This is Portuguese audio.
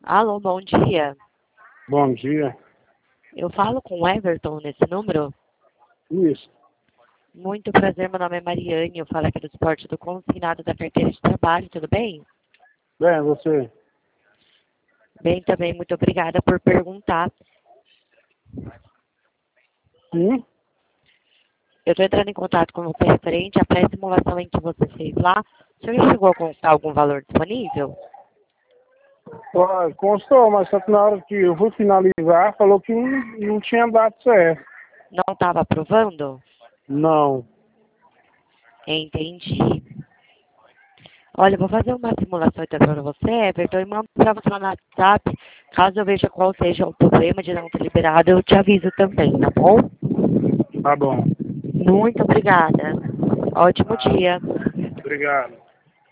Alô, bom dia. Bom dia. Eu falo com o Everton nesse número? Isso. Muito prazer, meu nome é Mariane, eu falo aqui do esporte do consignado da carteira de trabalho, tudo bem? Bem, você? Bem também, muito obrigada por perguntar. Sim? Eu estou entrando em contato com você referente à pré-simulação em que você fez lá. O senhor chegou a constar algum valor disponível? Constou, mas só que na hora que eu fui finalizar, falou que não tinha dado certo. Não estava aprovando? Não. Entendi. Olha, eu vou fazer uma simulação então para você, Everton, e mando para você lá no WhatsApp. Caso eu veja qual seja o problema de não ter liberado, eu te aviso também, tá bom? Tá bom. Muito obrigada. Ótimo dia. Obrigado.